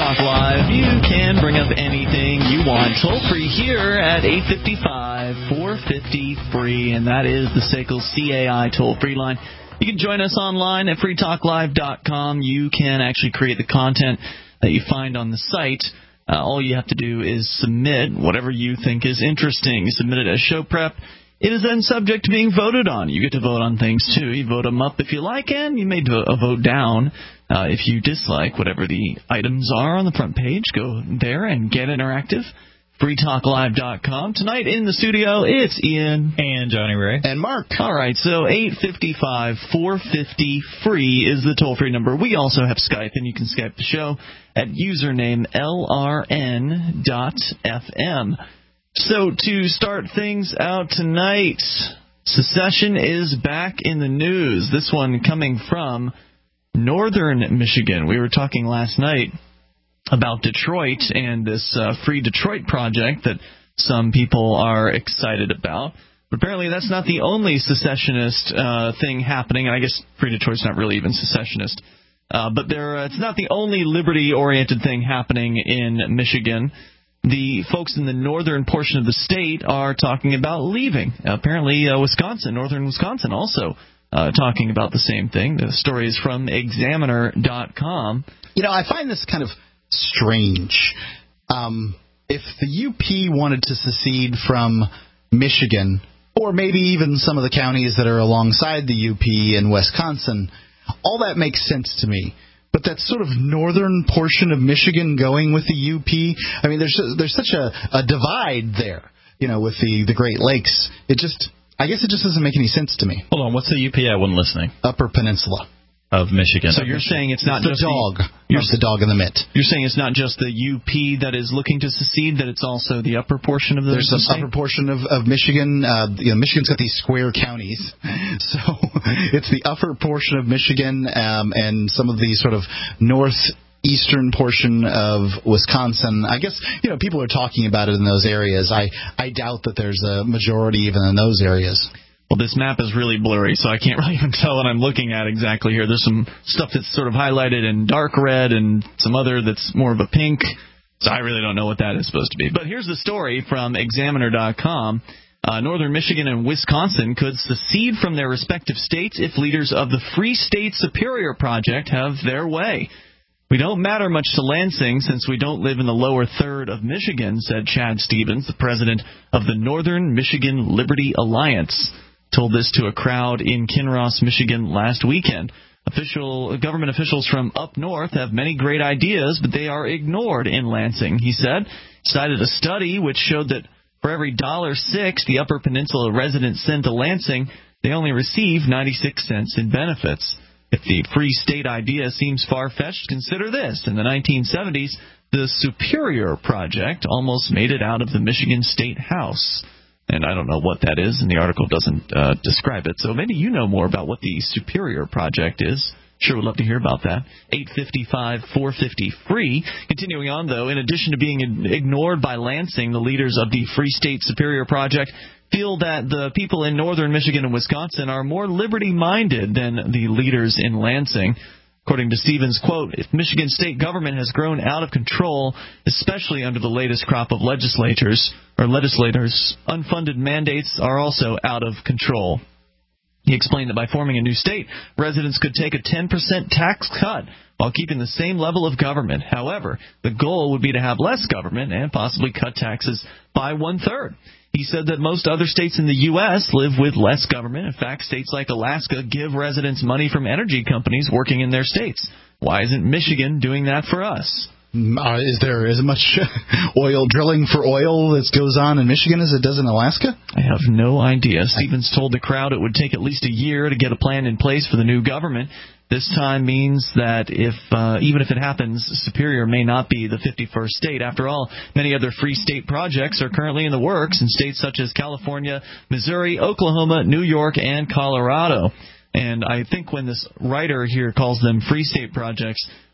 Talk Live. You can bring up anything you want toll-free here at 855-450-FREE, and that is the SACL CAI toll-free line. You can join us online at freetalklive.com. You can actually create the content that you find on the site. All you have to do is submit whatever you think is interesting. You submit it as show prep. It is then subject to being voted on. You get to vote on things, too. You vote them up if you like, and you may vote down if you dislike whatever the items are on the front page. Go there and get interactive. freetalklive.com. Tonight in the studio, it's Ian. And Johnny Ray. And Mark. All right, so 855-450-FREE is the toll-free number. We also have Skype, and you can Skype the show at username LRN.FM. So to start things out tonight, secession is back in the news. This one coming from northern Michigan. We were talking last night about Detroit and this Free Detroit project that some people are excited about. But apparently that's not the only secessionist thing happening. And I guess Free Detroit's not really even secessionist. But it's not the only liberty-oriented thing happening in Michigan. The folks in the northern portion of the state are talking about leaving. Apparently, northern Wisconsin, also talking about the same thing. The story is from Examiner.com. You know, I find this kind of strange. If the UP wanted to secede from Michigan, or maybe even some of the counties that are alongside the UP in Wisconsin, all that makes sense to me. But that sort of northern portion of Michigan going with the UP, I mean, there's such a divide there, you know, with the Great Lakes. I guess it just doesn't make any sense to me. Hold on, what's the UP? I wasn't listening. Upper Peninsula of Michigan. So you're saying it's not just the dog in the mitt. You're saying it's not just the UP that is looking to secede, that it's also the upper portion of the There's the upper portion of Michigan. Michigan's got these square counties. So it's the upper portion of Michigan and some of the sort of northeastern portion of Wisconsin. I guess, you know, people are talking about it in those areas. I doubt that there's a majority even in those areas. Well, this map is really blurry, so I can't really even tell what I'm looking at exactly here. There's some stuff that's sort of highlighted in dark red and some other that's more of a pink. So I really don't know what that is supposed to be. But here's the story from Examiner.com. Northern Michigan and Wisconsin could secede from their respective states if leaders of the Free State Superior Project have their way. We don't matter much to Lansing since we don't live in the lower third of Michigan, said Chad Stevens, the president of the Northern Michigan Liberty Alliance. Told this to a crowd in Kinross, Michigan last weekend. Government officials from up north have many great ideas, but they are ignored in Lansing, he said. Cited a study which showed that for every $1.06 the Upper Peninsula residents send to Lansing, they only receive 96 cents in benefits. If the Free State idea seems far-fetched, consider this. In the 1970s, the Superior Project almost made it out of the Michigan State House. And I don't know what that is, and the article doesn't describe it. So maybe you know more about what the Superior Project is. Sure would love to hear about that. 855-450-FREE. Continuing on, though, in addition to being ignored by Lansing, the leaders of the Free State Superior Project feel that the people in northern Michigan and Wisconsin are more liberty-minded than the leaders in Lansing. According to Stevens, quote, if Michigan state government has grown out of control, especially under the latest crop of legislators, unfunded mandates are also out of control. He explained that by forming a new state, residents could take a 10% tax cut while keeping the same level of government. However, the goal would be to have less government and possibly cut taxes by one-third. He said that most other states in the U.S. live with less government. In fact, states like Alaska give residents money from energy companies working in their states. Why isn't Michigan doing that for us? Is there as much oil drilling for oil that goes on in Michigan as it does in Alaska? I have no idea. Stevens told the crowd it would take at least a year to get a plan in place for the new government. This time means that even if it happens, Superior may not be the 51st state. After all, many other free state projects are currently in the works in states such as California, Missouri, Oklahoma, New York, and Colorado. And I think when this writer here calls them free state projects,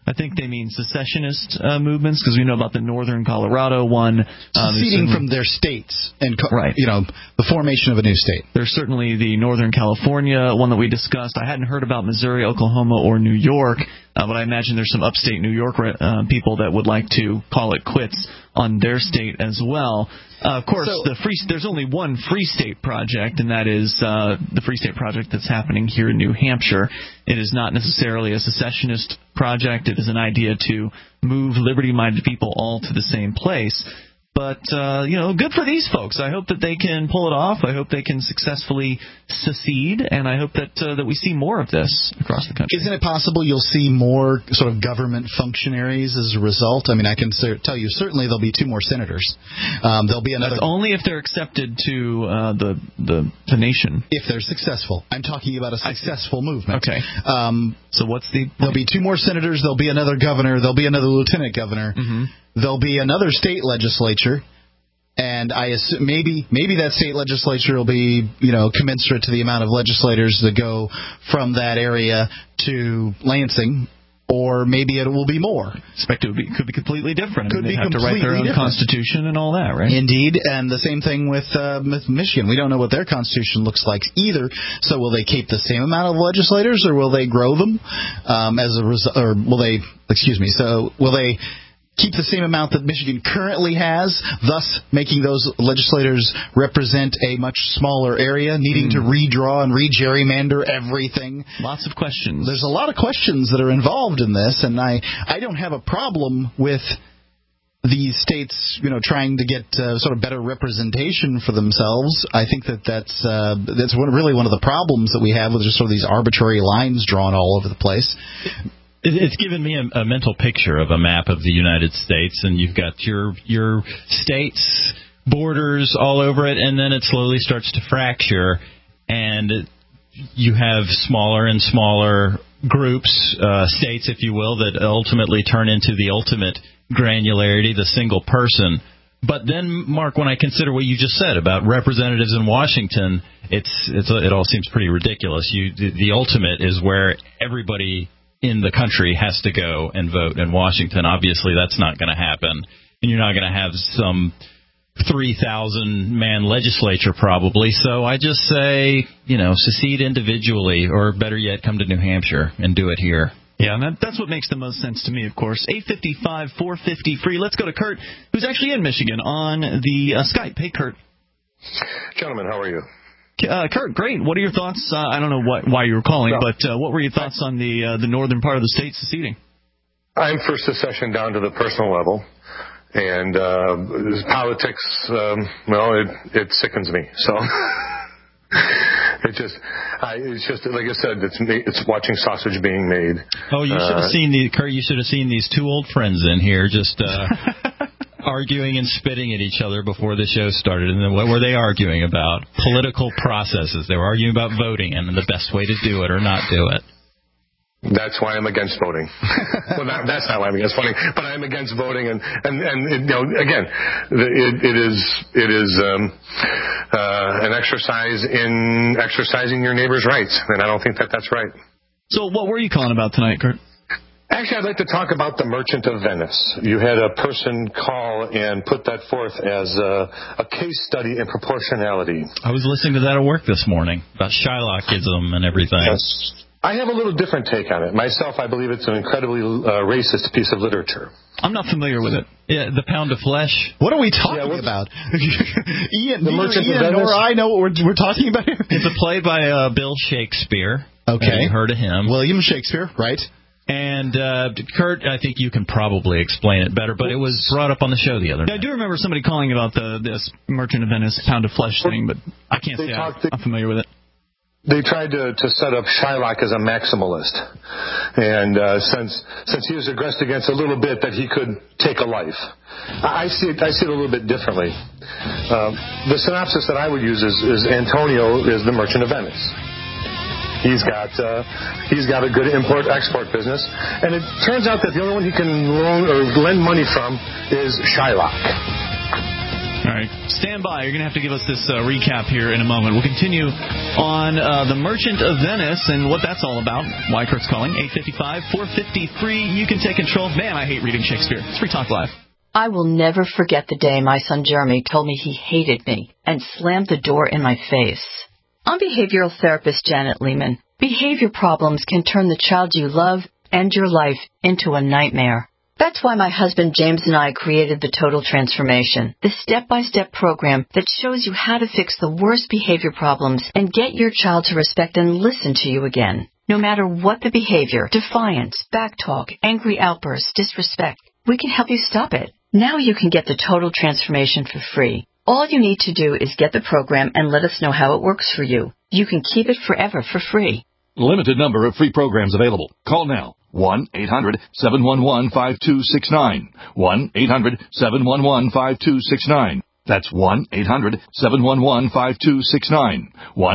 I think they mean secessionist movements, because we know about the Northern Colorado one. Seceding from their states and, right. The formation of a new state. There's certainly the Northern California one that we discussed. I hadn't heard about Missouri, Oklahoma, or New York, but I imagine there's some upstate New York people that would like to call it quits on their state as well. Of course, there's only one Free State project, and that is the Free State project that's happening here in New Hampshire. It is not necessarily a secessionist project. It is an idea to move liberty-minded people all to the same place. But, good for these folks. I hope that they can pull it off. I hope they can successfully secede, and I hope that we see more of this across the country. Isn't it possible you'll see more sort of government functionaries as a result? I mean, I can tell you certainly there'll be 2 more senators. There'll be another. That's only if they're accepted to the nation. If they're successful. I'm talking about a successful movement. Okay. So what's the... There'll be 2 more senators. There'll be another governor. There'll be another lieutenant governor. Mm-hmm. There'll be another state legislature, and I assume maybe that state legislature will be, commensurate to the amount of legislators that go from that area to Lansing, or maybe it will be more. I expect it could be completely different. They have to write their own constitution and all that, right? Indeed, and the same thing with Michigan. We don't know what their constitution looks like either. So will they keep the same amount of legislators, or will they grow them as a result? Or will they? So will they keep the same amount that Michigan currently has, thus making those legislators represent a much smaller area, needing to redraw and re-gerrymander everything? Lots of questions. There's a lot of questions that are involved in this, and I don't have a problem with these states, trying to get sort of better representation for themselves. I think that's really one of the problems that we have with just sort of these arbitrary lines drawn all over the place. It's given me a mental picture of a map of the United States, and you've got your states, borders all over it, and then it slowly starts to fracture, and you have smaller and smaller groups, states, if you will, that ultimately turn into the ultimate granularity, the single person. But then, Mark, when I consider what you just said about representatives in Washington, it all seems pretty ridiculous. The ultimate is where everybody in the country has to go and vote in Washington. Obviously, that's not going to happen. And you're not going to have some 3,000-man legislature probably. So I just say, secede individually, or better yet, come to New Hampshire and do it here. Yeah, and that's what makes the most sense to me, of course. 855-450-FREE. Let's go to Kurt, who's actually in Michigan on the Skype. Hey, Kurt. Gentlemen, how are you? Kurt, great. What are your thoughts? I don't know why you were calling, but what were your thoughts on the northern part of the state seceding? I'm for secession down to the personal level, and politics. It sickens me. So it's just like I said. It's watching sausage being made. Oh, you should have seen Kurt. You should have seen these 2 old friends in here just. Arguing and spitting at each other before the show started. And then what were they arguing about? Political processes. They were arguing about voting and the best way to do it or not do it. That's why I'm against voting. Well, that's not why I'm against voting, but I'm against voting. And again, it is an exercise in exercising your neighbor's rights, and I don't think that's right. So what were you calling about tonight, Kurt? Actually, I'd like to talk about the Merchant of Venice. You had a person call and put that forth as a case study in proportionality. I was listening to that at work this morning about Shylockism and everything. Yes. I have a little different take on it. Myself, I believe it's an incredibly racist piece of literature. I'm not familiar with it. Yeah, The Pound of Flesh. What are we talking about? Ian, nor I know what we're talking about here. It's a play by Bill Shakespeare. Okay. Have you heard of him? William Shakespeare, right? And, Kurt, I think you can probably explain it better, but it was brought up on the show the other night. I do remember somebody calling about this Merchant of Venice Pound of Flesh thing, but I can't say I'm familiar with it. They tried to set up Shylock as a maximalist, and since he was aggressed against a little bit that he could take a life. I see it a little bit differently. The synopsis that I would use is Antonio is the Merchant of Venice. He's got a good import-export business, and it turns out that the only one he can loan or lend money from is Shylock. All right. Stand by. You're going to have to give us this recap here in a moment. We'll continue on The Merchant of Venice and what that's all about. Why Kurt's calling. 855-450-FREE. You can take control. Man, I hate reading Shakespeare. It's Free Talk Live. I will never forget the day my son Jeremy told me he hated me and slammed the door in my face. I'm behavioral therapist Janet Lehman. Behavior problems can turn the child you love and your life into a nightmare. That's why my husband James and I created the Total Transformation, the step-by-step program that shows you how to fix the worst behavior problems and get your child to respect and listen to you again. No matter what the behavior, defiance, backtalk, angry outbursts, disrespect, we can help you stop it. Now you can get the Total Transformation for free. All you need to do is get the program and let us know how it works for you. You can keep it forever for free. Limited number of free programs available. Call now. 1-800-711-5269. 1-800-711-5269. That's 1-800-711-5269.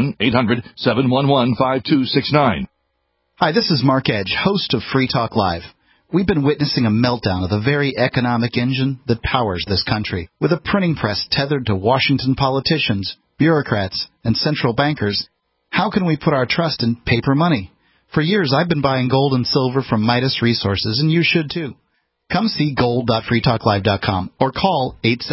1-800-711-5269. Hi, this is Mark Edge, host of Free Talk Live. We've been witnessing a meltdown of the very economic engine that powers this country. With a printing press tethered to Washington politicians, bureaucrats, and central bankers, how can we put our trust in paper money? For years, I've been buying gold and silver from Midas Resources, and you should too. Come see gold.freetalklive.com or call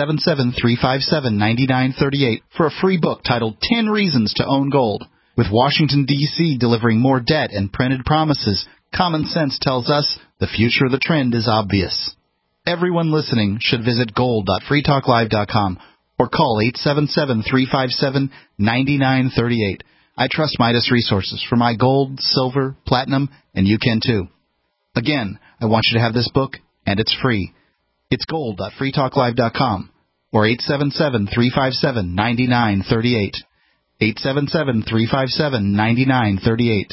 877-357-9938 for a free book titled 10 Reasons to Own Gold. With Washington, D.C. delivering more debt and printed promises, common sense tells us the future of the trend is obvious. Everyone listening should visit gold.freetalklive.com or call 877-357-9938. I trust Midas Resources for my gold, silver, platinum, and you can too. Again, I want you to have this book, and it's free. It's gold.freetalklive.com or 877-357-9938. 877-357-9938.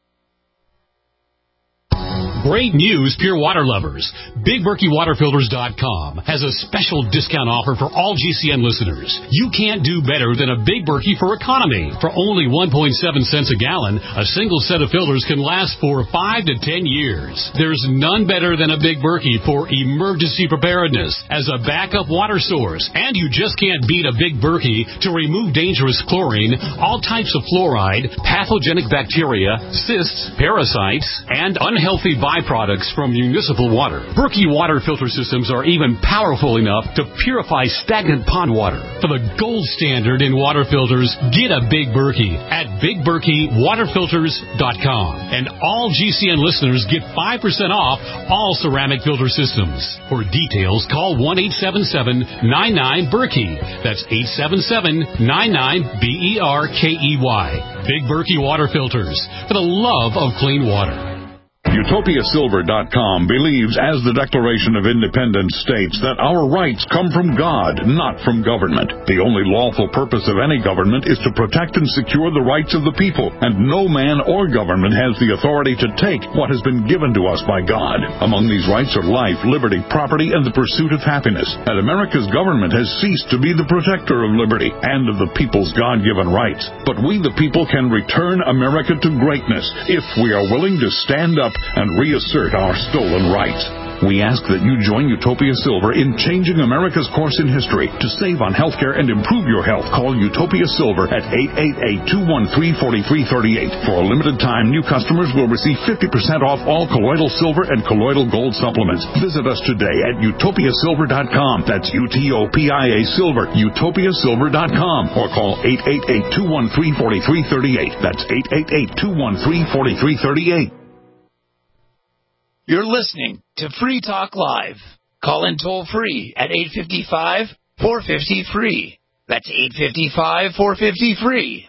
Great news, pure water lovers. BigBerkeyWaterFilters.com has a special discount offer for all GCN listeners. You can't do better than a Big Berkey for economy. For only 1.7 cents a gallon, a single set of filters can last for 5 to 10 years. There's none better than a Big Berkey for emergency preparedness as a backup water source. And you just can't beat a Big Berkey to remove dangerous chlorine, all types of fluoride, pathogenic bacteria, cysts, parasites, and unhealthy byproducts from municipal water. Berkey water filter systems are even powerful enough to purify stagnant pond water. For the gold standard in water filters, get a Big Berkey at BigBerkeyWaterFilters.com. And all GCN listeners get 5% off all ceramic filter systems. For details, call 1-877-99-BERKEY. That's 877-99-BERKEY. Big Berkey Water Filters, for the love of clean water. UtopiaSilver.com believes, as the Declaration of Independence states, that our rights come from God, not from government. The only lawful purpose of any government is to protect and secure the rights of the people, and no man or government has the authority to take what has been given to us by God. Among these rights are life, liberty, property, and the pursuit of happiness. And America's government has ceased to be the protector of liberty and of the people's God-given rights. But we, the people, can return America to greatness if we are willing to stand up and reassert our stolen rights. We ask that you join Utopia Silver in changing America's course in history. To save on healthcare and improve your health, call Utopia Silver at 888-213-4338. For a limited time, new customers will receive 50% off all colloidal silver and colloidal gold supplements. Visit us today at UtopiaSilver.com. That's UTOPIA Silver, UtopiaSilver.com. Or call 888-213-4338. That's 888-213-4338. You're listening to Free Talk Live. Call in toll-free at 855-450-FREE. That's 855-450-FREE.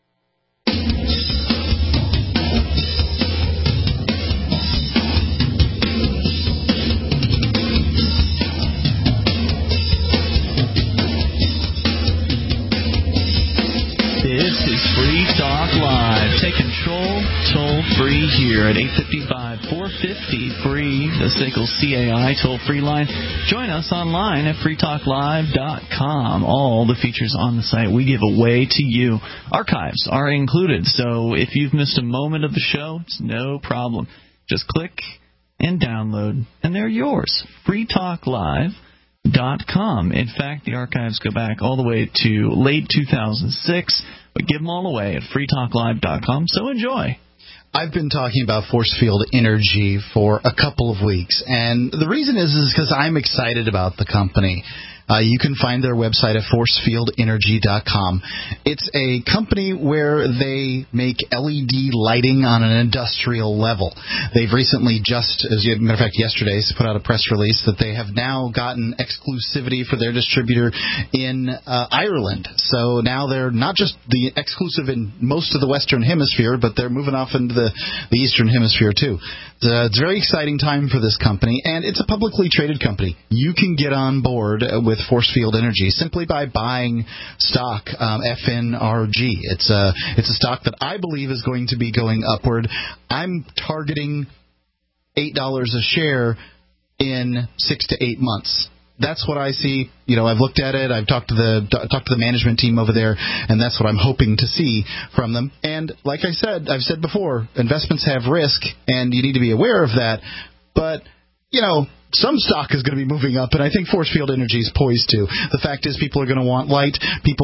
This is Free Talk Live. Take control, toll-free here at 855-450-FREE, the SACL CAI toll-free line. Join us online at freetalklive.com. All the features on the site we give away to you. Archives are included, so if you've missed a moment of the show, it's no problem. Just click and download, and they're yours. freetalklive.com. In fact, the archives go back all the way to late 2006, but give them all away at freetalklive.com, so enjoy. I've been talking about force field energy for a couple of weeks, and the reason is because I'm excited about the company. You can find their website at forcefieldenergy.com. It's a company where they make LED lighting on an industrial level. They've recently as a matter of fact, yesterday, put out a press release that they have now gotten exclusivity for their distributor in Ireland. So now they're not just the exclusive in most of the Western Hemisphere, but they're moving off into the Eastern Hemisphere too. It's a very exciting time for this company, and it's a publicly traded company. You can get on board with Force Field Energy simply by buying stock, FNRG. It's a stock that I believe is going to be going upward. I'm targeting $8 a share in 6 to 8 months. That's what I see. I've looked at it. I've talked to the management team over there, and that's what I'm hoping to see from them. And like I've said before, investments have risk, and you need to be aware of that. But some stock is going to be moving up, and I think Force Field Energy is poised to. The fact is, people are going to want light.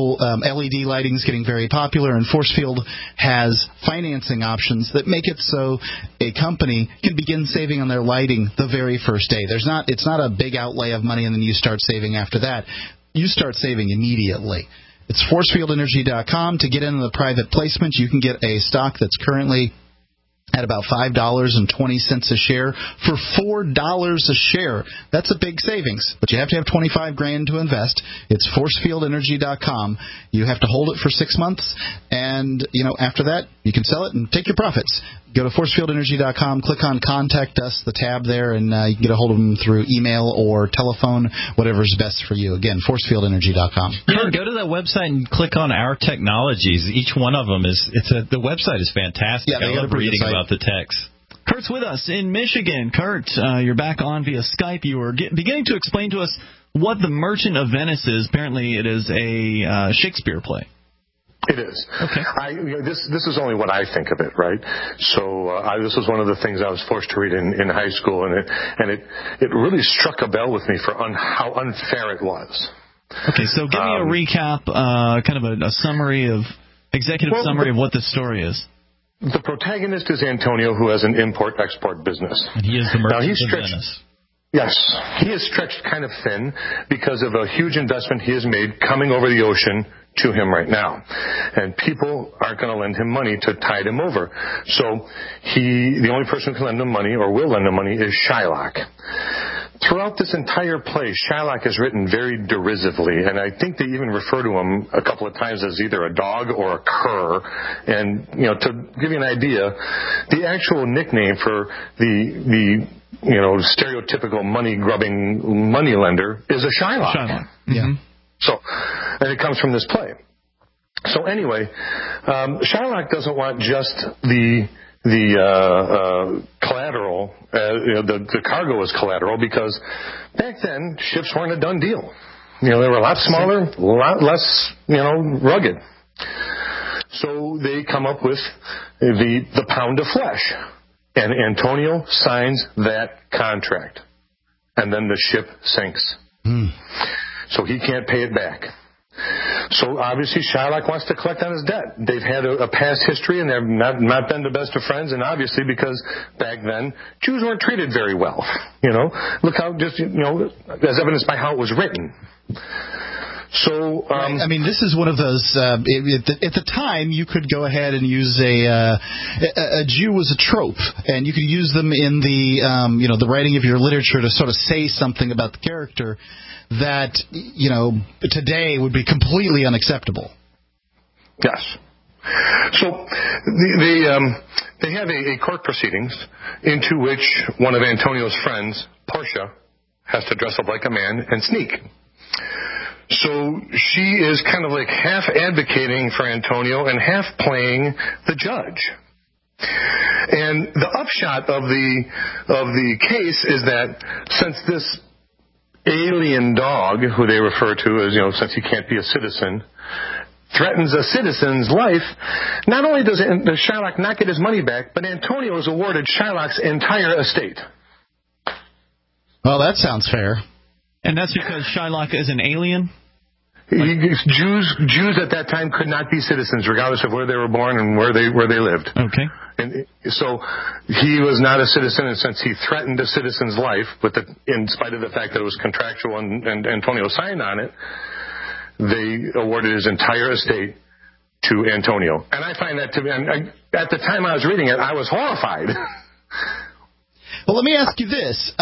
LED lighting is getting very popular, and Force Field has financing options that make it so a company can begin saving on their lighting the very first day. It's not a big outlay of money, and then you start saving after that. You start saving immediately. It's forcefieldenergy.com. To get into the private placement, you can get a stock that's currently at about $5.20 a share for $4 a share. That's a big savings, but you have to have $25,000 to invest. It's forcefieldenergy.com. You have to hold it for 6 months, and after that, you can sell it and take your profits. Go to forcefieldenergy.com, click on Contact Us, the tab there, and you can get a hold of them through email or telephone, whatever's best for you. Again, forcefieldenergy.com. Yeah, go to that website and click on Our Technologies. Each one of them the website is fantastic. Yeah, I love reading about the techs. Kurt's with us in Michigan. Kurt, you're back on via Skype. You were beginning to explain to us what The Merchant of Venice is. Apparently it is a Shakespeare play. It is. Okay. This is only what I think of it, right? So this was one of the things I was forced to read in high school, and it really struck a bell with me for how unfair it was. Okay, so give me a recap, kind of a summary of summary of what the story is. The protagonist is Antonio, who has an import-export business. And he is the merchant of Venice. Yes, he is stretched kind of thin because of a huge investment he has made coming over the ocean to him right now. And people aren't going to lend him money to tide him over. So the only person who can lend him money or will lend him money is Shylock. Throughout this entire play, Shylock is written very derisively, and I think they even refer to him a couple of times as either a dog or a cur. And, to give you an idea, the actual nickname for the stereotypical money-grubbing moneylender is a Shylock. Shylock. Yeah. So, and it comes from this play. So anyway, Shylock doesn't want just the collateral, the cargo as collateral, because back then ships weren't a done deal. They were a lot smaller, a lot less, rugged. So they come up with the pound of flesh, and Antonio signs that contract, and then the ship sinks. So he can't pay it back. So obviously Shylock wants to collect on his debt. They've had a past history, and they've not been the best of friends, and obviously because back then Jews weren't treated very well. Look how as evidenced by how it was written. So, I mean, this is one of those. At the time, you could go ahead and use a Jew was a trope, and you could use them in the writing of your literature to sort of say something about the character that today would be completely unacceptable. Yes. So they have a court proceedings into which one of Antonio's friends, Portia, has to dress up like a man and sneak. So she is kind of like half advocating for Antonio and half playing the judge. And the upshot of the case is that since this alien dog, who they refer to as, since he can't be a citizen, threatens a citizen's life, not only does Shylock not get his money back, but Antonio is awarded Shylock's entire estate. Well, that sounds fair. And that's because Shylock is an alien? Jews at that time could not be citizens, regardless of where they were born and where they lived. Okay. And so he was not a citizen, and since he threatened a citizen's life, in spite of the fact that it was contractual and Antonio signed on it, they awarded his entire estate to Antonio. And I find that to be, at the time I was reading it, I was horrified. Well, let me ask you this.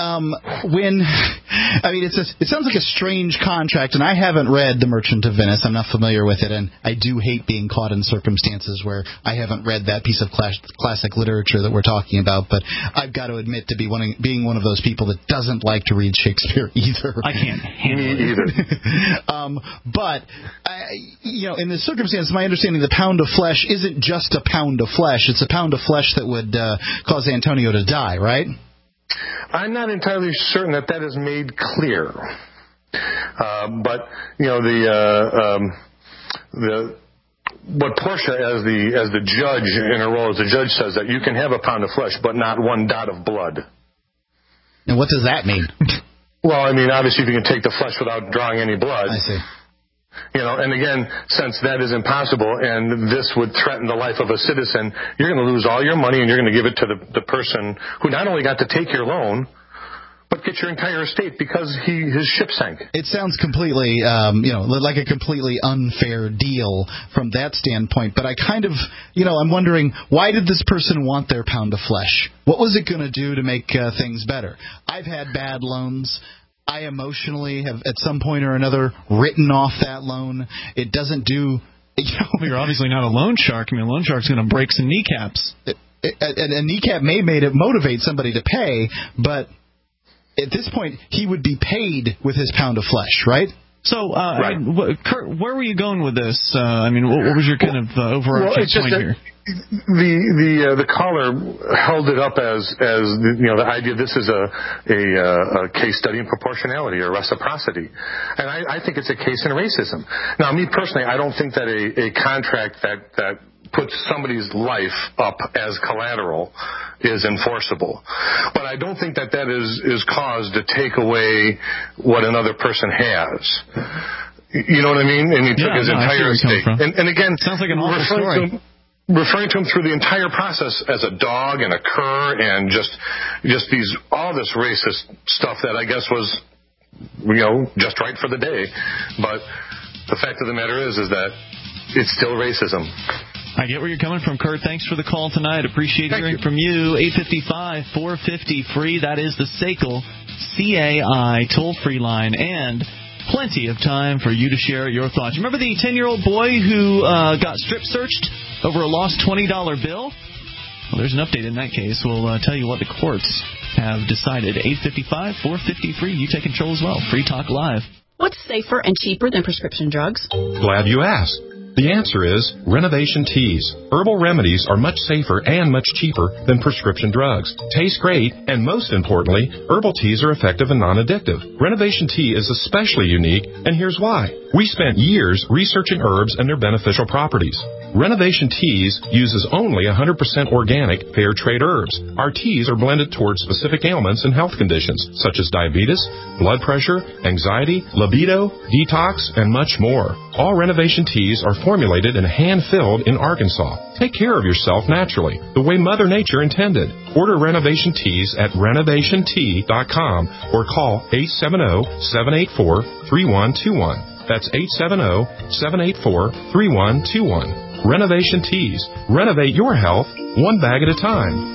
It sounds like a strange contract, and I haven't read The Merchant of Venice. I'm not familiar with it, and I do hate being caught in circumstances where I haven't read that piece of classic literature that we're talking about, but I've got to admit to being one of those people that doesn't like to read Shakespeare either. I can't handle it either. But, in this circumstance, my understanding the pound of flesh isn't just a pound of flesh. It's a pound of flesh that would cause Antonio to die, right? I'm not entirely certain that is made clear. But what Portia, as the judge in her role as the judge, says that you can have a pound of flesh, but not one dot of blood. And what does that mean? Well, obviously, if you can take the flesh without drawing any blood. I see. And again, since that is impossible and this would threaten the life of a citizen, you're going to lose all your money and you're going to give it to the person who not only got to take your loan, but get your entire estate because his ship sank. It sounds completely, like a completely unfair deal from that standpoint. But I kind of, I'm wondering, why did this person want their pound of flesh? What was it going to do to make things better? I've had bad loans. I emotionally have, at some point or another, written off that loan. It doesn't do... You're obviously not a loan shark. A loan shark's going to break some kneecaps. A kneecap may motivate somebody to pay, but at this point, he would be paid with his pound of flesh, right? So, right. Kurt, where were you going with this? What was your kind of overarching point here? The caller held it up as the idea this is a case study in proportionality or reciprocity, and I think it's a case in racism. Now, me personally, I don't think that a contract that puts somebody's life up as collateral is enforceable, but I don't think that is cause to take away what another person has. You know what I mean? And he took his entire estate. And again, sounds like an awful story. Referring to him through the entire process as a dog and a cur and just all this racist stuff that I guess was, just right for the day. But the fact of the matter is that it's still racism. I get where you're coming from, Kurt. Thanks for the call tonight. Appreciate hearing from you. 855-450-FREE. That is the SACL CAI toll-free line. And plenty of time for you to share your thoughts. Remember the 10-year-old boy who got strip-searched over a lost $20 bill? Well, there's an update in that case. We'll tell you what the courts have decided. 855-450-FREE. You take control as well. Free Talk Live. What's safer and cheaper than prescription drugs? Glad you asked. The answer is Renovation Teas. Herbal remedies are much safer and much cheaper than prescription drugs. Taste great, and most importantly, herbal teas are effective and non-addictive. Renovation Tea is especially unique, and here's why. We spent years researching herbs and their beneficial properties. Renovation Teas uses only 100% organic, fair trade herbs. Our teas are blended towards specific ailments and health conditions, such as diabetes, blood pressure, anxiety, libido, detox, and much more. All Renovation Teas are formulated and hand-filled in Arkansas. Take care of yourself naturally, the way Mother Nature intended. Order Renovation Teas at renovationtea.com or call 870-784-3121. That's 870-784-3121. Renovation Teas. Renovate your health one bag at a time.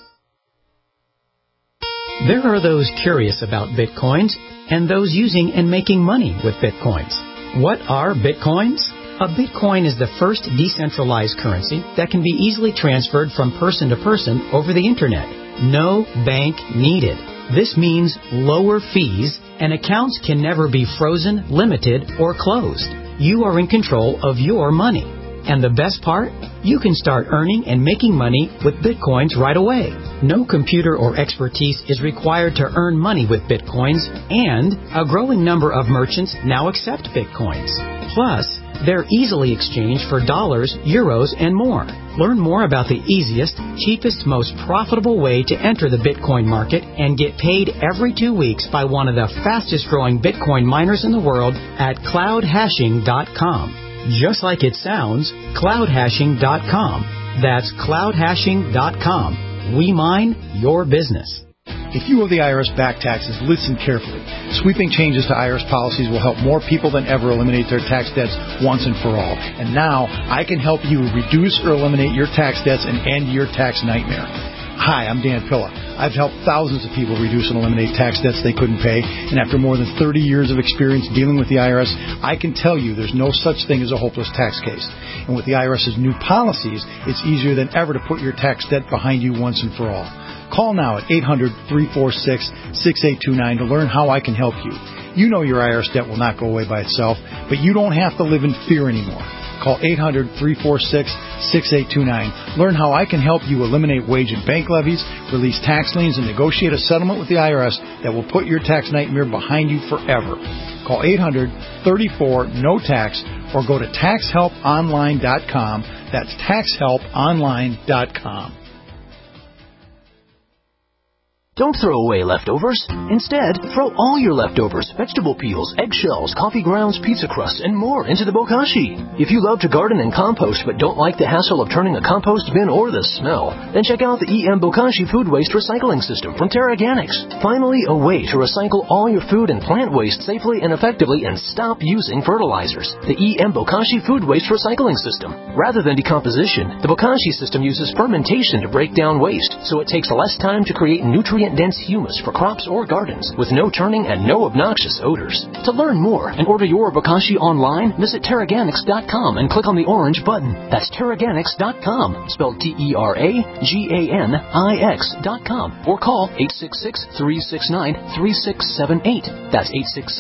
There are those curious about Bitcoins and those using and making money with Bitcoins. What are Bitcoins? A Bitcoin is the first decentralized currency that can be easily transferred from person to person over the Internet. No bank needed. This means lower fees, and accounts can never be frozen, limited, or closed. You are in control of your money. And the best part? You can start earning and making money with Bitcoins right away. No computer or expertise is required to earn money with Bitcoins, and a growing number of merchants now accept Bitcoins. Plus, They're easily exchanged for dollars, euros, and more. Learn more about the easiest, cheapest, most profitable way to enter the Bitcoin market and get paid every 2 weeks by one of the fastest growing Bitcoin miners in the world at cloudhashing.com. Just like it sounds, cloudhashing.com. That's cloudhashing.com. We mine your business. If you owe the IRS back taxes, listen carefully. Sweeping changes to IRS policies will help more people than ever eliminate their tax debts once and for all. And now, I can help you reduce or eliminate your tax debts and end your tax nightmare. Hi, I'm Dan Pilla. I've helped thousands of people reduce and eliminate tax debts they couldn't pay, and after more than 30 years of experience dealing with the IRS, I can tell you there's no such thing as a hopeless tax case. And with the IRS's new policies, it's easier than ever to put your tax debt behind you once and for all. Call now at 800-346-6829 to learn how I can help you. You know your IRS debt will not go away by itself, but you don't have to live in fear anymore. Call 800-346-6829. Learn how I can help you eliminate wage and bank levies, release tax liens, and negotiate a settlement with the IRS that will put your tax nightmare behind you forever. Call 800-34-NO-TAX or go to taxhelponline.com. That's taxhelponline.com. Don't throw away leftovers. Instead, throw all your leftovers, vegetable peels, eggshells, coffee grounds, pizza crusts, and more into the bokashi. If you love to garden and compost but don't like the hassle of turning a compost bin or the smell, then check out the EM Bokashi Food Waste Recycling System from TerraGanix. Finally, a way to recycle all your food and plant waste safely and effectively and stop using fertilizers. The EM Bokashi Food Waste Recycling System. Rather than decomposition, the Bokashi system uses fermentation to break down waste, so it takes less time to create nutrient-dense humus for crops or gardens with no turning and no obnoxious odors. To learn more and order your Bokashi online, visit TerraGanix.com and click on the orange button. That's TerraGanix.com, spelled TerraGanix.com, or call 866-369-3678. That's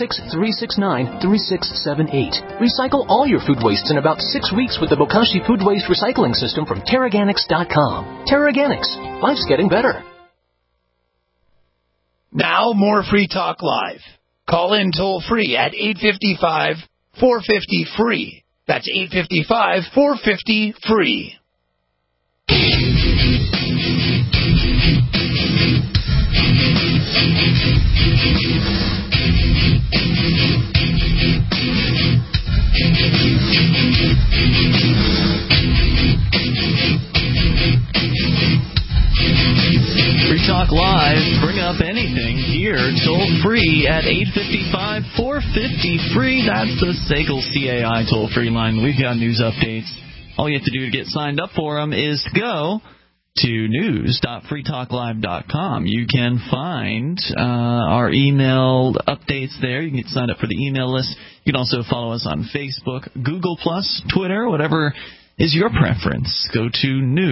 866-369-3678. Recycle all your food wastes in about 6 weeks with the Bokashi Food Waste Recycling System from TerraGanix.com. TerraGanix. Life's getting better. Now, more Free Talk Live. Call in toll-free at 855-450-FREE. That's 855-450-FREE. Free Talk Live, bring up anything here, toll-free at 855-450-FREE. That's the SACL CAI toll-free line. We've got news updates. All you have to do to get signed up for them is to go to news.freetalklive.com. You can find our email updates there. You can get signed up for the email list. You can also follow us on Facebook, Google+, Twitter, whatever is your preference. Go to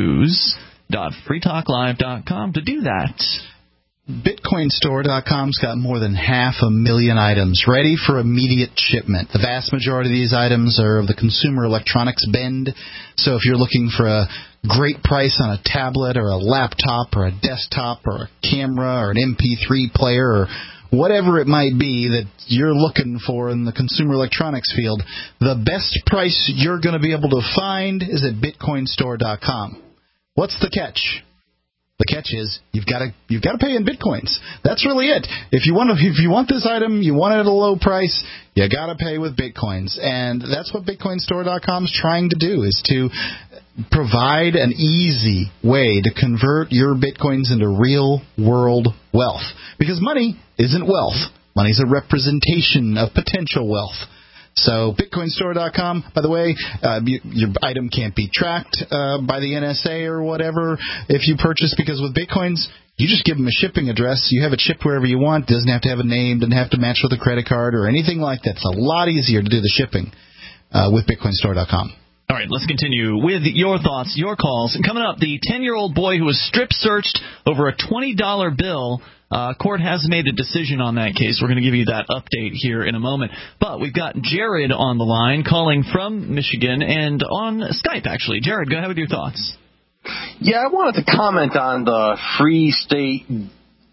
news.freetalklive.com to do that. BitcoinStore.com's got more than 500,000 items ready for immediate shipment. The vast majority of these items are of the consumer electronics bend. So if you're looking for a great price on a tablet or a laptop or a desktop or a camera or an MP3 player or whatever it might be that you're looking for in the consumer electronics field, the best price you're going to be able to find is at BitcoinStore.com. What's the catch? The catch is you've got to pay in Bitcoins. That's really it. If you want this item, you want it at a low price, you got to pay with Bitcoins. And that's what BitcoinStore.com is trying to do, is to provide an easy way to convert your Bitcoins into real world wealth. Because money isn't wealth. Money's a representation of potential wealth. So BitcoinStore.com, by the way, your item can't be tracked by the NSA or whatever if you purchase, because with Bitcoins, you just give them a shipping address. You have it shipped wherever you want. It doesn't have to have a name, doesn't have to match with a credit card or anything like that. It's a lot easier to do the shipping with BitcoinStore.com. All right, let's continue with your thoughts, your calls. And coming up, the 10-year-old boy who was strip-searched over a $20 bill. Court has made a decision on that case. We're going to give you that update here in a moment. But we've got Jared on the line calling from Michigan and on Skype, actually. Jared, go ahead with your thoughts. Yeah, I wanted to comment on the Free State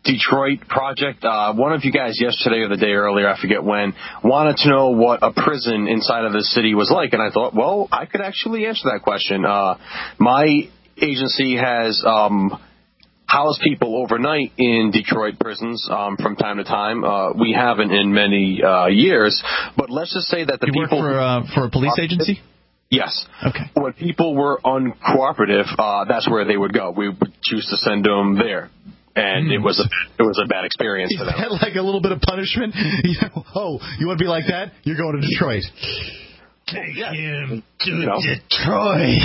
Detroit project. One of you guys yesterday or the day earlier, I forget when, wanted to know what a prison inside of the city was like. And I thought, well, I could actually answer that question. My agency has housed people overnight in Detroit prisons from time to time. We haven't in many years. But let's just say that the people... You work for a police agency? Yes. Okay. When people were uncooperative, that's where they would go. We would choose to send them there. And it was a bad experience for them. Is that like a little bit of punishment? Oh, you want to be like that? You're going to Detroit. Take him to Detroit.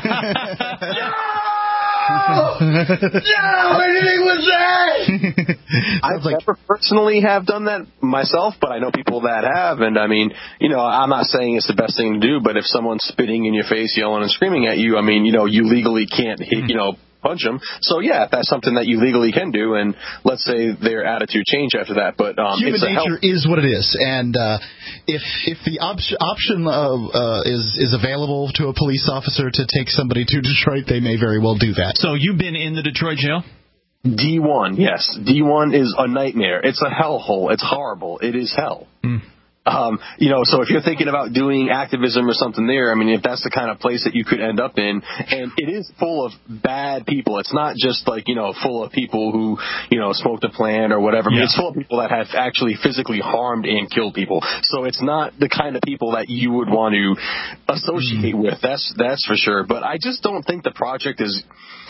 No, anything was that? I never personally have done that myself, but I know people that have. And I mean, I'm not saying it's the best thing to do, but if someone's spitting in your face, yelling and screaming at you, I mean, you legally can't hit, punch them. So yeah, that's something that you legally can do, and let's say their attitude changed after that. But human nature is what it is, and if the option is available to a police officer to take somebody to Detroit, they may very well do that. So you've been in the Detroit jail? D1, yes. D1 is a nightmare. It's a hellhole. It's horrible. It is hell. So if you're thinking about doing activism or something there, I mean, if that's the kind of place that you could end up in, and it is full of bad people. It's not just like, full of people who, smoked a plant or whatever. I mean, it's full of people that have actually physically harmed and killed people. So it's not the kind of people that you would want to associate with. That's for sure. But I just don't think the project is...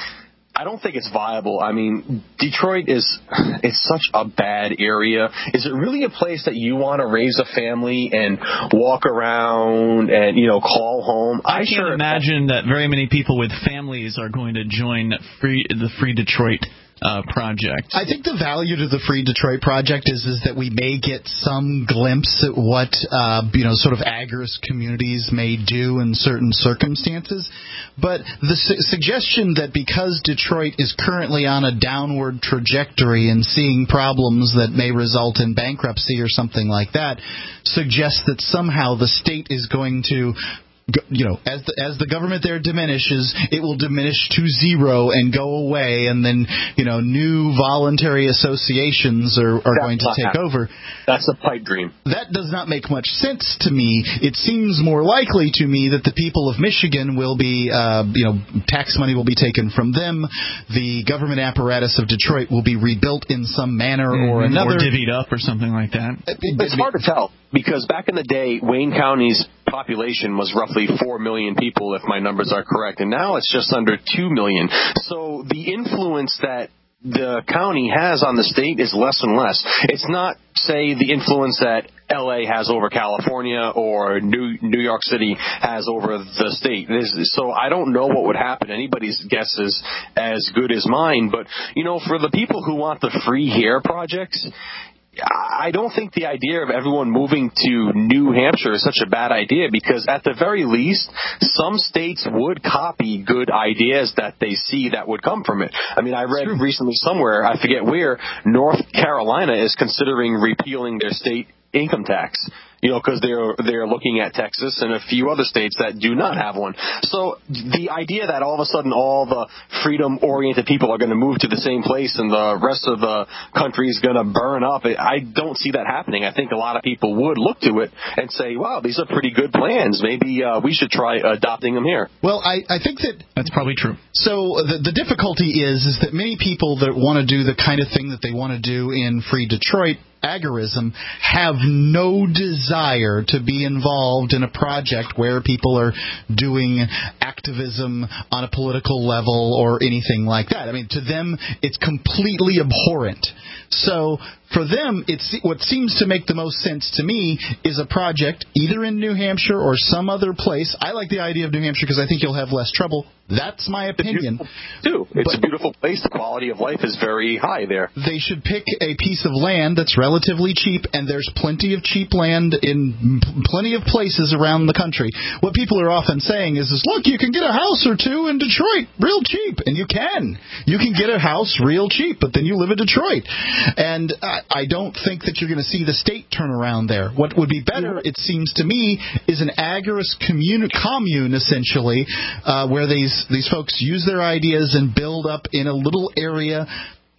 I don't think it's viable. I mean, Detroit it's such a bad area. Is it really a place that you want to raise a family and walk around and, call home? I can't imagine that very many people with families are going to join the Free Detroit project. I think the value to the Free Detroit project is that we may get some glimpse at what sort of agorist communities may do in certain circumstances. But the suggestion that because Detroit is currently on a downward trajectory and seeing problems that may result in bankruptcy or something like that suggests that somehow the state is going to, as the government there diminishes, it will diminish to zero and go away, and then, new voluntary associations are going to take over. That's a pipe dream. That does not make much sense to me. It seems more likely to me that the people of Michigan will be, tax money will be taken from them. The government apparatus of Detroit will be rebuilt in some manner or another. Or divvied up or something like that. It's hard to tell, because back in the day, Wayne County's population was roughly 4 million people, if my numbers are correct, and now it's just under 2 million. So the influence that the county has on the state is less and less. It's not, say, the influence that L.A. has over California or New York City has over the state. So I don't know what would happen. Anybody's guess is as good as mine. But, for the people who want the free hair projects, I don't think the idea of everyone moving to New Hampshire is such a bad idea, because at the very least, some states would copy good ideas that they see that would come from it. I mean, I read recently somewhere, I forget where, North Carolina is considering repealing their state income tax. Because they're looking at Texas and a few other states that do not have one. So the idea that all of a sudden all the freedom-oriented people are going to move to the same place and the rest of the country is going to burn up, I don't see that happening. I think a lot of people would look to it and say, wow, these are pretty good plans. Maybe we should try adopting them here. Well, I think that's probably true. So the difficulty is that many people that want to do the kind of thing that they want to do in Free Detroit, agorism, have no desire to be involved in a project where people are doing activism on a political level or anything like that. I mean, to them, it's completely abhorrent. So for them, what seems to make the most sense to me is a project either in New Hampshire or some other place. I like the idea of New Hampshire because I think you'll have less trouble. That's my opinion. It's a beautiful place. The quality of life is very high there. They should pick a piece of land that's relatively cheap, and there's plenty of cheap land in plenty of places around the country. What people are often saying is look, you can get a house or two in Detroit real cheap, and you can. You can get a house real cheap, but then you live in Detroit. And I don't think that you're going to see the state turn around there. What would be better, it seems to me, is an agorist commune, essentially, where these folks use their ideas and build up in a little area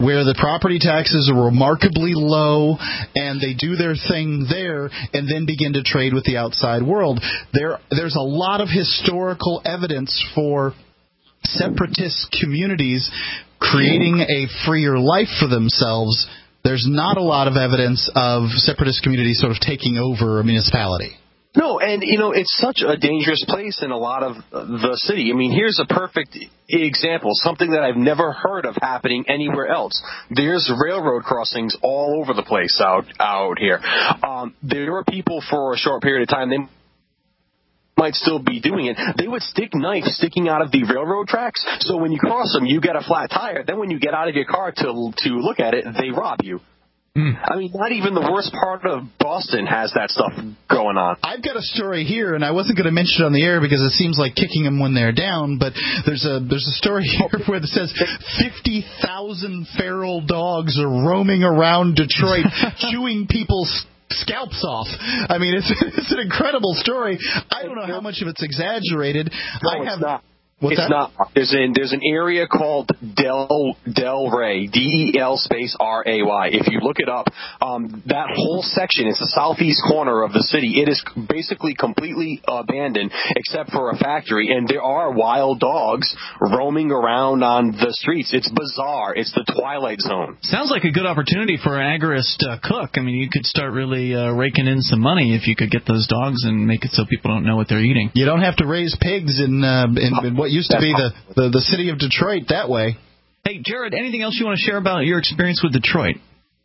where the property taxes are remarkably low, and they do their thing there, and then begin to trade with the outside world. There's a lot of historical evidence for separatist communities creating a freer life for themselves. There's not a lot of evidence of separatist communities sort of taking over a municipality. No, and, it's such a dangerous place in a lot of the city. I mean, here's a perfect example, something that I've never heard of happening anywhere else. There's railroad crossings all over the place out here. There were people for a short period of time, they might still be doing it. They would stick knives sticking out of the railroad tracks, so when you cross them, you get a flat tire. Then when you get out of your car to look at it, they rob you. I mean, not even the worst part of Boston has that stuff going on. I've got a story here, and I wasn't going to mention it on the air because it seems like kicking them when they're down, but there's a story here where it says 50,000 feral dogs are roaming around Detroit chewing people's scalps off. I mean, it's an incredible story. I don't know how much of it's exaggerated. No, it's not. What's it's that? not. There's an area called Delray, DEL space RAY. If you look it up, that whole section, it's the southeast corner of the city. It is basically completely abandoned except for a factory, and there are wild dogs roaming around on the streets. It's bizarre. It's the Twilight Zone. Sounds like a good opportunity for an agorist cook. I mean, you could start really raking in some money if you could get those dogs and make it so people don't know what they're eating. You don't have to raise pigs in what used to be the city of Detroit that way. Hey, Jared, anything else you want to share about your experience with Detroit?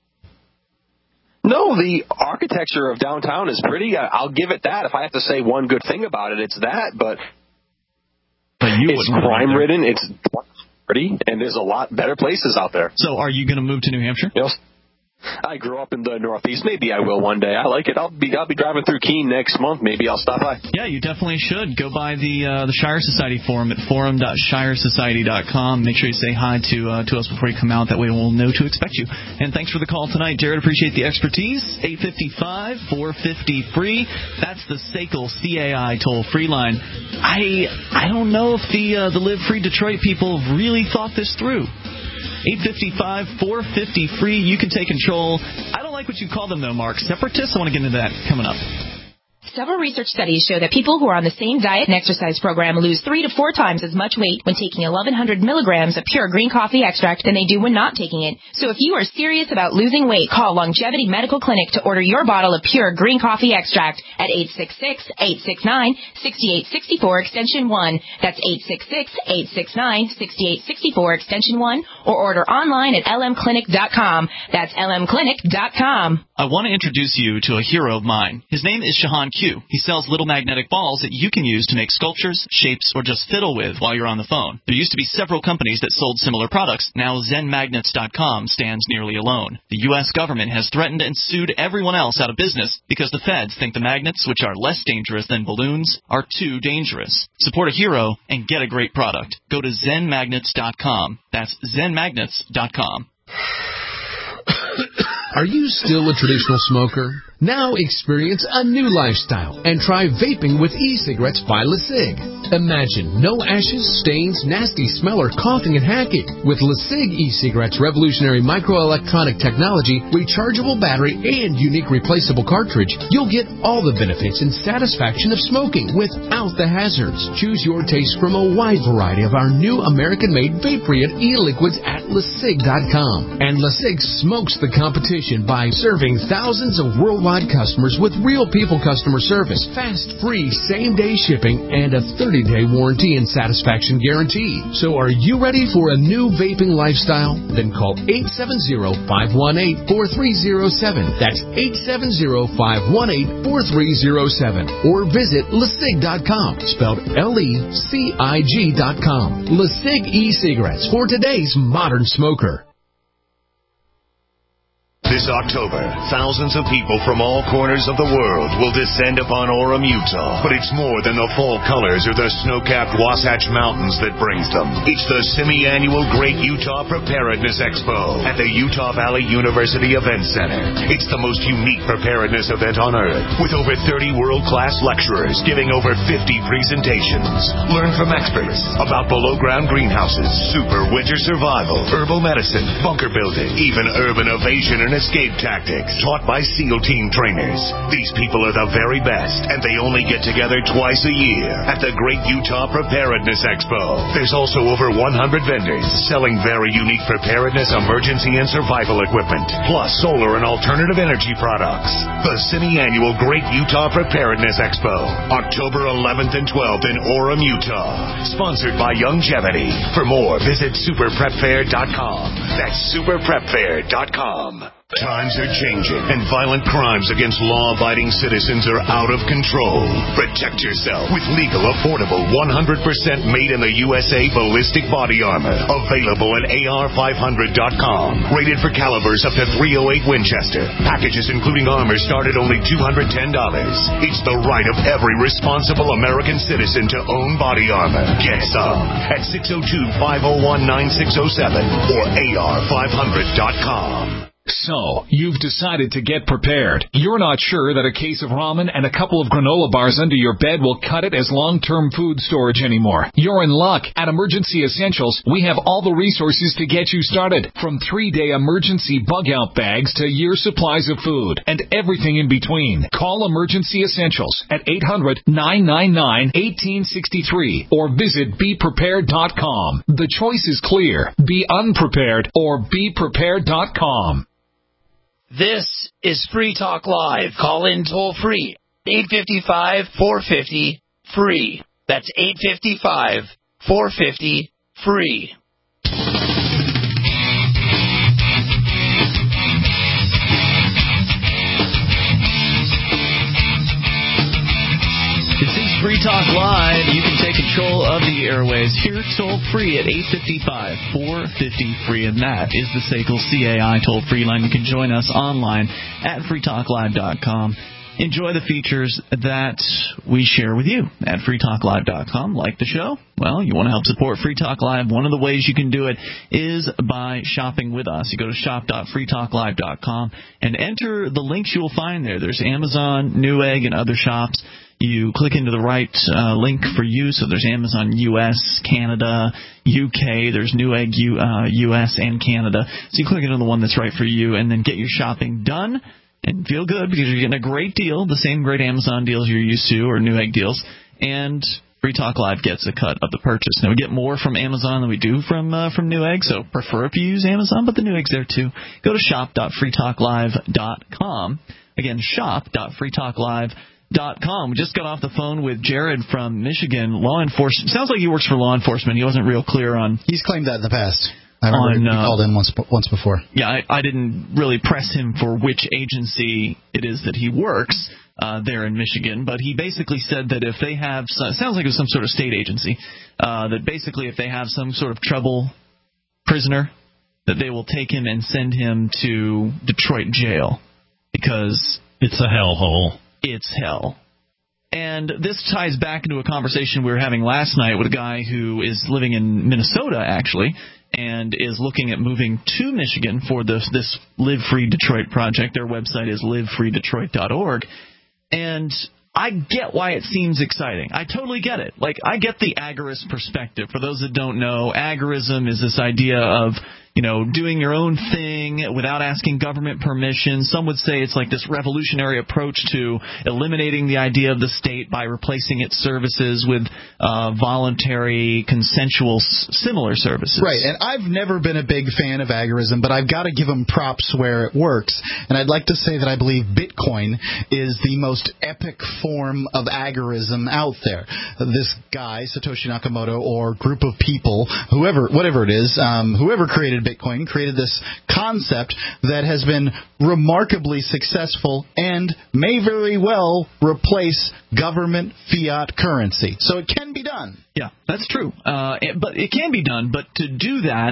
No, the architecture of downtown is pretty. I'll give it that. If I have to say one good thing about it, it's that. But it's crime-ridden. It's pretty, and there's a lot better places out there. So are you going to move to New Hampshire? Yes. I grew up in the Northeast. Maybe I will one day. I like it. I'll be driving through Keene next month. Maybe I'll stop by. Yeah, you definitely should. Go by the Shire Society forum at forum.shiresociety.com. Make sure you say hi to us before you come out. That way we'll know to expect you. And thanks for the call tonight, Jared. Appreciate the expertise. 855-450-FREE. That's the SACL CAI toll-free line. I don't know if the Live Free Detroit people really thought this through. 855-450-FREE. You can take control. I don't like what you call them, though, Mark. Separatists? I want to get into that coming up. Several research studies show that people who are on the same diet and exercise program lose 3 to 4 times as much weight when taking 1,100 milligrams of pure green coffee extract than they do when not taking it. So if you are serious about losing weight, call Longevity Medical Clinic to order your bottle of pure green coffee extract at 866-869-6864 extension 1. That's 866-869-6864 extension 1, or order online at lmclinic.com. That's lmclinic.com. I want to introduce you to a hero of mine. His name is Shahan Q. He sells little magnetic balls that you can use to make sculptures, shapes, or just fiddle with while you're on the phone. There used to be several companies that sold similar products. Now ZenMagnets.com stands nearly alone. The U.S. government has threatened and sued everyone else out of business because the feds think the magnets, which are less dangerous than balloons, are too dangerous. Support a hero and get a great product. Go to ZenMagnets.com. That's ZenMagnets.com. Are you still a traditional smoker? Now experience a new lifestyle and try vaping with e-cigarettes by LeSig. Imagine no ashes, stains, nasty smell, or coughing and hacking. With LeSig e-cigarettes' revolutionary microelectronic technology, rechargeable battery, and unique replaceable cartridge, you'll get all the benefits and satisfaction of smoking without the hazards. Choose your taste from a wide variety of our new American-made vape-free e-liquids at LeSig.com. And LeSig smokes the competition by serving thousands of worldwide customers with real people customer service, fast, free, same-day shipping, and a 30-day warranty and satisfaction guarantee. So are you ready for a new vaping lifestyle? Then call 870-518-4307. That's 870-518-4307. Or visit LeSig.com, spelled LECIG.com. LeSig e-cigarettes for today's modern smoker. This October, thousands of people from all corners of the world will descend upon Orem, Utah. But it's more than the fall colors or the snow-capped Wasatch Mountains that brings them. It's the semi-annual Great Utah Preparedness Expo at the Utah Valley University Event Center. It's the most unique preparedness event on Earth, with over 30 world-class lecturers giving over 50 presentations. Learn from experts about below-ground greenhouses, super winter survival, herbal medicine, bunker building, even urban evasion and escape tactics taught by SEAL team trainers. These people are the very best, and they only get together twice a year at the Great Utah Preparedness Expo. There's also over 100 vendors selling very unique preparedness, emergency, and survival equipment, plus solar and alternative energy products. The semi-annual Great Utah Preparedness Expo, October 11th and 12th in Orem, Utah. Sponsored by Youngevity. For more, visit superprepfair.com. That's superprepfair.com. Times are changing, and violent crimes against law-abiding citizens are out of control. Protect yourself with legal, affordable, 100% made in the USA ballistic body armor. Available at AR500.com. Rated for calibers up to .308 Winchester. Packages including armor start at only $210. It's the right of every responsible American citizen to own body armor. Get some at 602-501-9607 or AR500.com. So, you've decided to get prepared. You're not sure that a case of ramen and a couple of granola bars under your bed will cut it as long-term food storage anymore. You're in luck. At Emergency Essentials, we have all the resources to get you started. From 3-day emergency bug-out bags to year supplies of food and everything in between. Call Emergency Essentials at 800-999-1863 or visit BePrepared.com. The choice is clear. Be unprepared or BePrepared.com. This is Free Talk Live. Call in toll free. 855-450-FREE. That's 855-450-FREE. This is Free Talk Live. You can take control of the airways here toll-free at 855-450-FREE, and that is the SACL CAI toll-free line. You can join us online at freetalklive.com. Enjoy the features that we share with you at freetalklive.com. Like the show? Well, you want to help support Free Talk Live. One of the ways you can do it is by shopping with us. You go to shop.freetalklive.com and enter the links you will find there. There's Amazon, Newegg, and other shops. You click into the right link for you. So there's Amazon US, Canada, UK. There's Newegg US and Canada. So you click into the one that's right for you and then get your shopping done and feel good because you're getting a great deal, the same great Amazon deals you're used to or Newegg deals. And Free Talk Live gets a cut of the purchase. Now, we get more from Amazon than we do from Newegg, so prefer if you use Amazon, but the Newegg's there too. Go to shop.freetalklive.com. Again, shop.freetalklive.com. We just got off the phone with Jared from Michigan law enforcement. Sounds like he works for law enforcement. He wasn't real clear on. He's claimed that in the past. I remember he called in once before. Yeah, I didn't really press him for which agency it is that he works there in Michigan, but he basically said that if they have, sounds like it was some sort of state agency, that basically if they have some sort of trouble prisoner, that they will take him and send him to Detroit jail because it's a hellhole. It's hell. And this ties back into a conversation we were having last night with a guy who is living in Minnesota, actually, and is looking at moving to Michigan for this Live Free Detroit project. Their website is livefreedetroit.org. And I get why it seems exciting. I totally get it. Like, I get the agorist perspective. For those that don't know, agorism is this idea of, doing your own thing without asking government permission. Some would say it's like this revolutionary approach to eliminating the idea of the state by replacing its services with voluntary, consensual, similar services. Right, and I've never been a big fan of agorism, but I've got to give them props where it works. And I'd like to say that I believe Bitcoin is the most epic form of agorism out there. This guy, Satoshi Nakamoto, or group of people, whatever it is, whoever created Bitcoin created this concept that has been remarkably successful and may very well replace government fiat currency. So it can be done. Yeah, that's true. But it can be done. But to do that,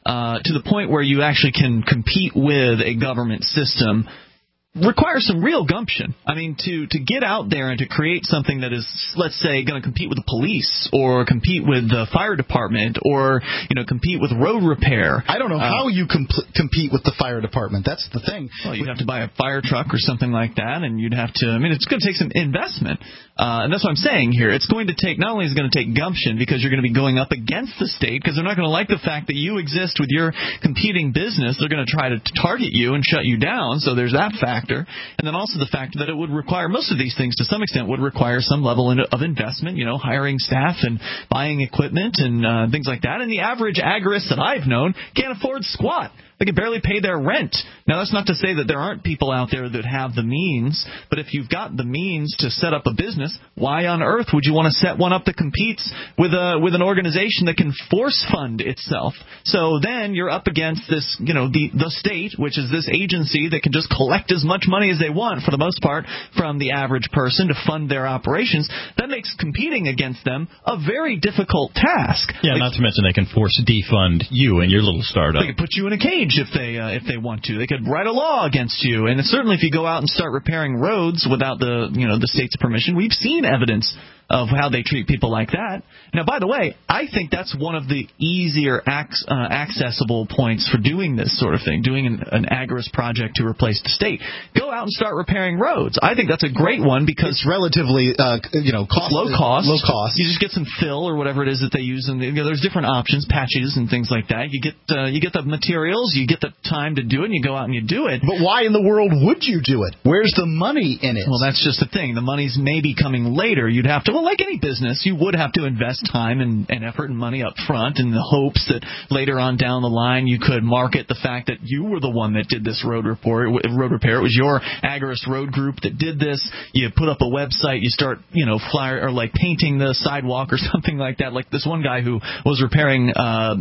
to the point where you actually can compete with a government system requires some real gumption. I mean, to get out there and to create something that is, let's say, going to compete with the police or compete with the fire department or, compete with road repair. I don't know how you compete with the fire department. That's the thing. Well, you'd have to buy a fire truck or something like that, and you'd have to, it's going to take some investment. And that's what I'm saying here. It's going to take, not only is it going to take gumption because you're going to be going up against the state because they're not going to like the fact that you exist with your competing business. They're going to try to target you and shut you down. So there's that factor. And then also the fact that it would require, most of these things to some extent would require some level of investment, hiring staff and buying equipment and things like that. And the average agorist that I've known can't afford squat. They can barely pay their rent. Now, that's not to say that there aren't people out there that have the means, but if you've got the means to set up a business, why on earth would you want to set one up that competes with an organization that can force fund itself? So then you're up against this, the state, which is this agency that can just collect as much money as they want, for the most part, from the average person to fund their operations. That makes competing against them a very difficult task. Yeah, not to mention they can force defund you and your little startup. They could put you in a cage if they want to. They could write a law against you. And certainly if you go out and start repairing roads without the state's permission, we've seen evidence of how they treat people like that. Now, by the way, I think that's one of the easier accessible points for doing this sort of thing, doing an agorist project to replace the state. Go out and start repairing roads. I think that's a great one because it's relatively low cost. You just get some fill or whatever it is that they use, and there's different options, patches and things like that. You get the materials, you get the time to do it, and you go out and you do it. But why in the world would you do it? Where's the money in it? Well, that's just the thing. The money's maybe coming later. You'd have to. Well, like any business, you would have to invest time and effort and money up front in the hopes that later on down the line you could market the fact that you were the one that did this road repair. It was your agorist road group that did this. You put up a website. You start, flyer or like painting the sidewalk or something like that. Like this one guy who was repairing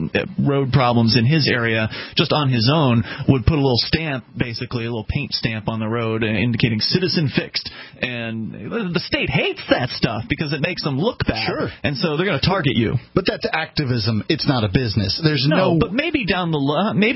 road problems in his area just on his own would put a little stamp, basically a little paint stamp on the road indicating citizen fixed. And the state hates that stuff because it makes them look bad. Sure. And so they're going to target you. But that's activism. It's not a business. There's no. But maybe down the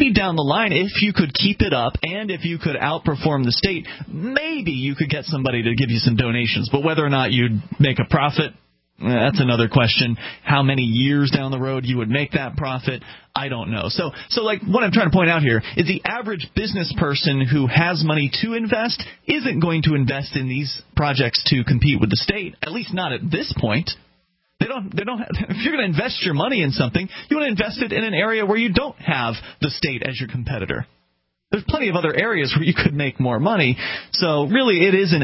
line, if you could keep it up and if you could outperform the state, maybe you could get somebody to give you some donations. But whether or not you'd make a profit, that's another question. How many years down the road you would make that profit, I don't know. So like what I'm trying to point out here is the average business person who has money to invest isn't going to invest in these projects to compete with the state, at least not at this point. They don't have, if you're going to invest your money in something, you want to invest it in an area where you don't have the state as your competitor. There's plenty of other areas where you could make more money. So really, it is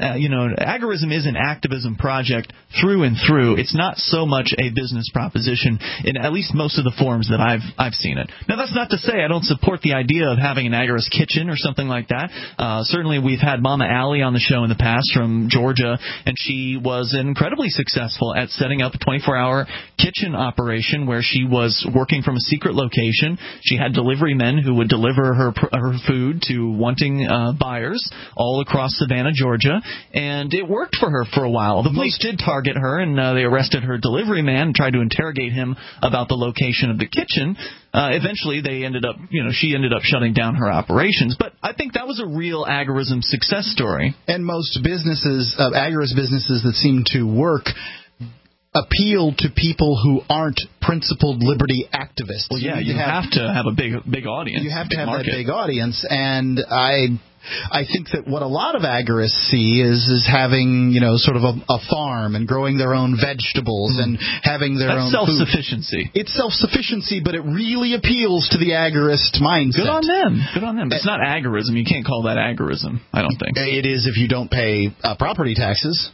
agorism is an activism project through and through. It's not so much a business proposition in at least most of the forms that I've seen it. Now, that's not to say I don't support the idea of having an agorist kitchen or something like that. Certainly, we've had Mama Allie on the show in the past from Georgia, and she was incredibly successful at setting up a 24-hour kitchen operation where she was working from a secret location. She had delivery men who would deliver her food to wanting buyers all across Savannah, Georgia, and it worked for her for a while. The police did target her, and they arrested her delivery man and tried to interrogate him about the location of the kitchen. Eventually, she ended up shutting down her operations, but I think that was a real agorism success story. And most businesses, agorist businesses that seem to work, appeal to people who aren't principled liberty activists. Well, yeah, you have to have a big audience. You have to have that big audience, and I think that what a lot of agorists see is having, sort of a farm and growing their own vegetables and having their own self-sufficiency. Food. It's self-sufficiency, but it really appeals to the agorist mindset. Good on them. It's not agorism. You can't call that agorism, I don't think. It is if you don't pay property taxes.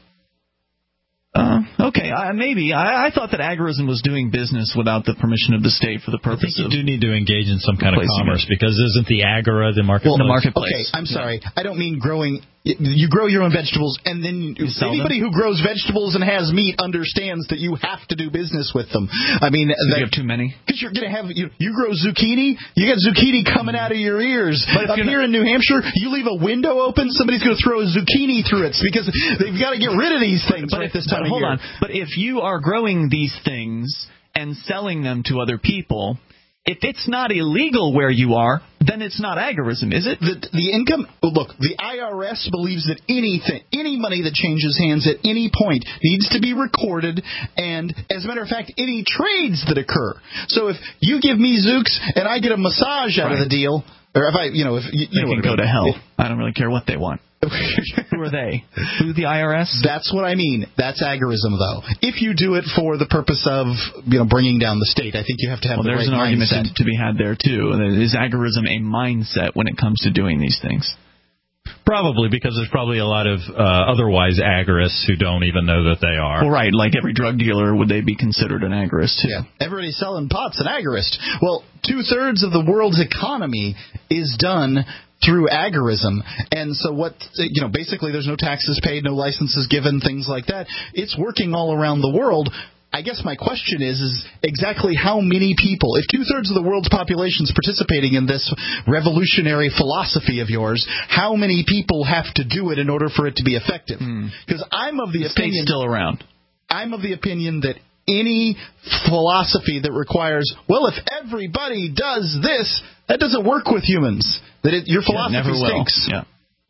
Okay, maybe. I thought that agorism was doing business without the permission of the state for the purpose of... You do need to engage in some kind of commerce, because isn't the agora the marketplace? Well, the marketplace. Okay, I'm sorry. I don't mean growing... You grow your own vegetables, and then anybody who grows vegetables and has meat understands that you have to do business with them. I mean... You have too many? Because you're going to have... You grow zucchini, you got zucchini coming out of your ears. But up here in New Hampshire, you leave a window open, somebody's going to throw a zucchini through it, because they've got to get rid of these things at this time of year. Hold on. But if you are growing these things and selling them to other people, if it's not illegal where you are, then it's not agorism, is it? The income, look, the IRS believes that any money that changes hands at any point needs to be recorded, and as a matter of fact, any trades that occur. So if you give me Zooks and I get a massage out of the deal, or if I, you know, if you they can go to hell. I don't really care what they want. Who are they? Who, the IRS? That's what I mean. That's agorism, though. If you do it for the purpose of, bringing down the state, I think you have to have the right mindset. There's an argument to be had there, too. Is agorism a mindset when it comes to doing these things? Probably, because there's probably a lot of otherwise agorists who don't even know that they are. Well, right, like every drug dealer, would they be considered an agorist, too? Yeah, everybody selling pot's an agorist. Well, 2/3 of the world's economy is done through agorism, and so basically there's no taxes paid, no licenses given, things like that. It's working all around the world. I guess my question is exactly how many people, if 2/3 of the world's population is participating in this revolutionary philosophy of yours, how many people have to do it in order for it to be effective? Because I'm of the opinion... still around. I'm of the opinion that any philosophy that requires, well, if everybody does this, that doesn't work with humans. Your philosophy stinks. Yeah.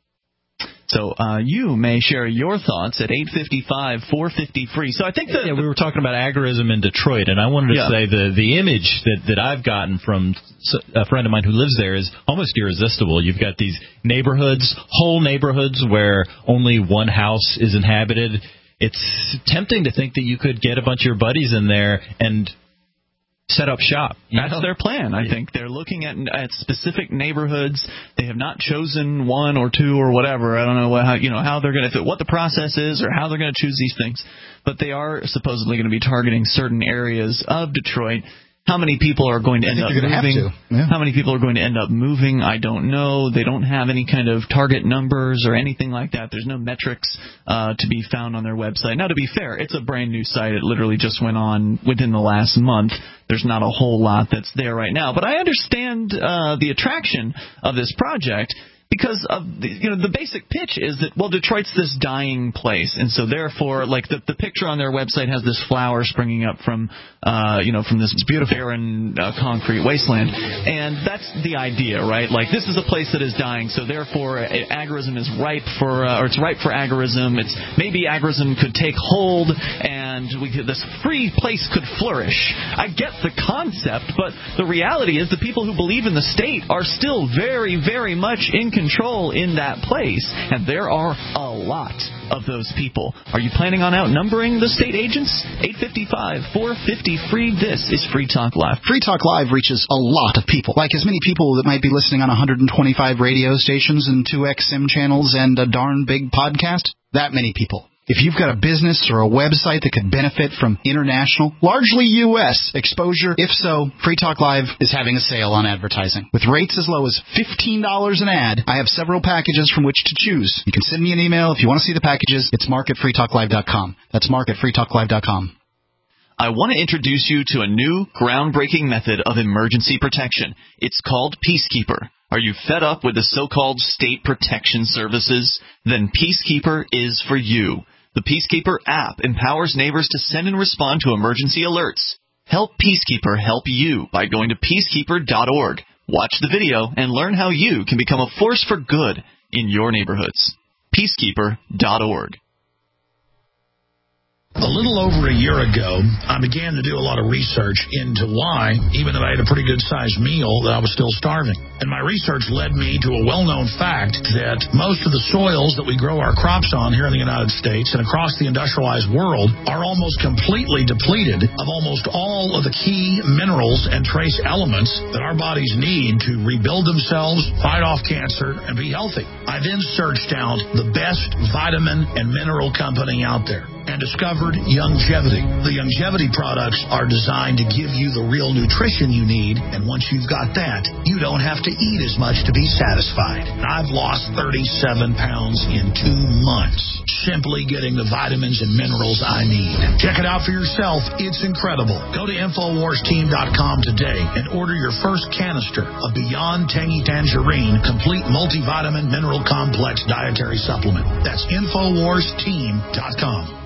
So you may share your thoughts at 855-450-FREE. So I think that we were talking about agorism in Detroit, and I wanted to say the image that I've gotten from a friend of mine who lives there is almost irresistible. You've got these whole neighborhoods where only one house is inhabited. It's tempting to think that you could get a bunch of your buddies in there and set up shop. That's their plan, I think. They're looking at specific neighborhoods. They have not chosen one or two or whatever. I don't know how they're going to what the process is or how they're going to choose these things. But they are supposedly going to be targeting certain areas of Detroit. How many people are going to end up moving? How many people are going to end up moving? I don't know. They don't have any kind of target numbers or anything like that. There's no metrics to be found on their website. Now, to be fair, it's a brand new site. It literally just went on within the last month. There's not a whole lot that's there right now. But I understand the attraction of this project. Because of the basic pitch is that, well, Detroit's this dying place, and so therefore, like the picture on their website has this flower springing up from this beautiful barren concrete wasteland, and that's the idea, right? Like this is a place that is dying, so therefore, agorism is ripe for agorism. It's maybe agorism could take hold, and this free place could flourish. I get the concept, but the reality is the people who believe in the state are still very, very much in control in that place, and there are a lot of those people. Are you planning on outnumbering the state agents? 855-450-FREE. This is Free Talk Live. Free Talk Live reaches a lot of people, like as many people that might be listening on 125 radio stations and 2XM channels and a darn big podcast. That many people. If you've got a business or a website that could benefit from international, largely U.S. exposure, if so, Free Talk Live is having a sale on advertising. With rates as low as $15 an ad, I have several packages from which to choose. You can send me an email if you want to see the packages. It's mark@freetalklive.com. That's mark@freetalklive.com. I want to introduce you to a new, groundbreaking method of emergency protection. It's called Peacekeeper. Are you fed up with the so-called state protection services? Then Peacekeeper is for you. The Peacekeeper app empowers neighbors to send and respond to emergency alerts. Help Peacekeeper help you by going to peacekeeper.org. Watch the video and learn how you can become a force for good in your neighborhoods. Peacekeeper.org. A little over a year ago, I began to do a lot of research into why, even though I had a pretty good-sized meal, that I was still starving. And my research led me to a well-known fact that most of the soils that we grow our crops on here in the United States and across the industrialized world are almost completely depleted of almost all of the key minerals and trace elements that our bodies need to rebuild themselves, fight off cancer, and be healthy. I then searched out the best vitamin and mineral company out there and discovered Youngevity. The Youngevity products are designed to give you the real nutrition you need, and once you've got that, you don't have to eat as much to be satisfied. I've lost 37 pounds in 2 months, simply getting the vitamins and minerals I need. Check it out for yourself. It's incredible. Go to InfoWarsTeam.com today and order your first canister of Beyond Tangy Tangerine Complete Multivitamin Mineral Complex Dietary Supplement. That's InfoWarsTeam.com.